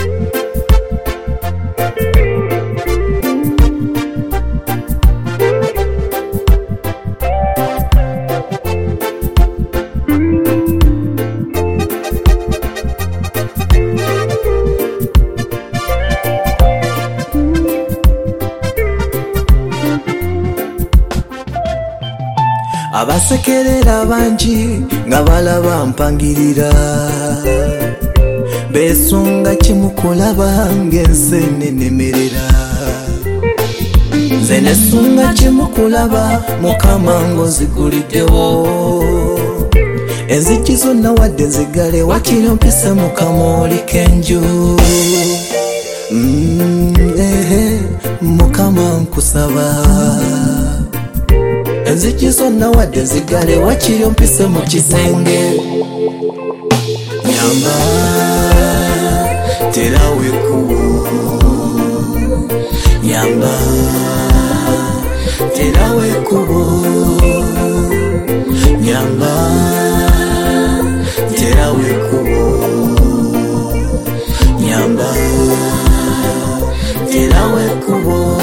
Abasekerera bangi nga balaba mpangirira besunga kimukulaba ng'ensenene emerera nze nesunga kimukulaba mukama ng'oziguliddewo enzigi zonna wadde nzigale wakiri mpise mukama oli kenju mukama nkusaba enzigi zonna wadde nzigale wakiri mpise mu kisenge nyamba terawe kubo nyamba terawe kubo nyamba terawe kubo nyamba terawe kubo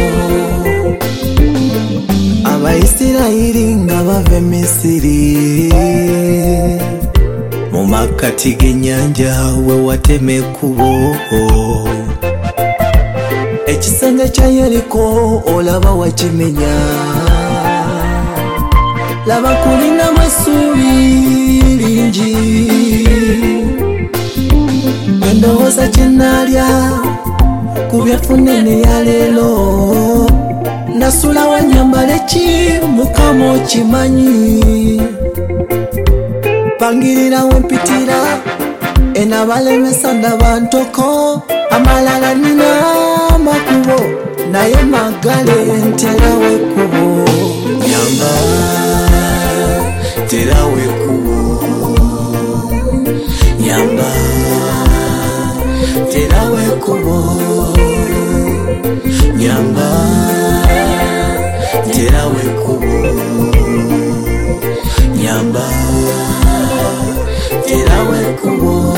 Abaisirayiri nga bava Misiri mu makkati g'ennyanja we watema ekkubo ekisenge kya Yeriko olaba wakimenya laba kulinamu essuubi lingi endowooza kye nnaalya ku byafunene ya leero nasula wanyambale ki mukama okimanyi pangirira wempitira enabalemesa ndaba ntoko amalala nina makubo naye magale nterawe kubo nyamba terawe kubo nyamba terawe kubo nyamba terawe kubo nyamba terawe kubo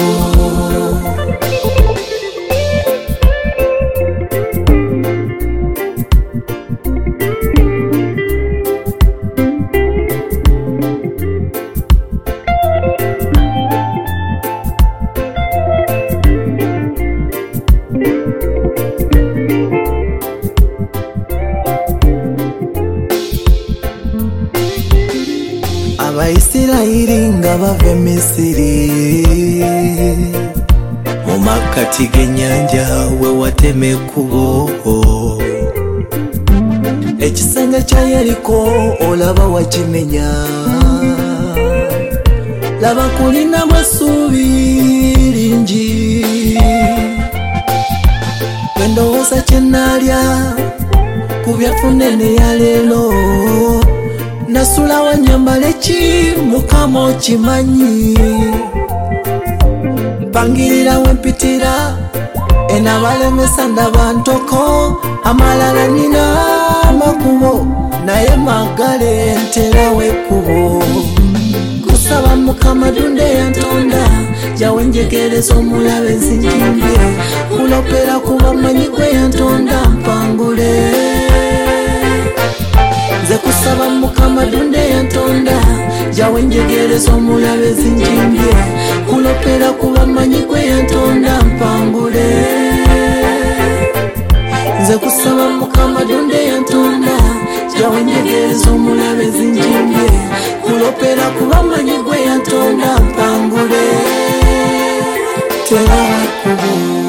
Abaisirayiri nga bava Misiri mu makkati g'ennyanja we watema ekkubo ekisenge kya Yeriko olaba wakimenya laba kulinamu essuubi lingi endowooza kye nnaalya ku byafunene ya leero nasula wanyambale ki mukama okimanyi mpangirira wempitira enabalemesa ndaba ntoko amalala nina makubo naye magale nterawe kubo kusaba mukama dunde yantonda jawenjegereza omulabe nzinjimbye kulopera kuba manyi gwe yantonda mpangule nze kusaba mukama dunde yantonda jawenjegereza omulabe zinjimbye kulopera kuba manyi gwe yantonda mpangule nze kusaba mukama dunde yantonda jawenjegereza omulabe zinjimbye kulopera kuba manyi gwe yantonda mpangule terawe kubo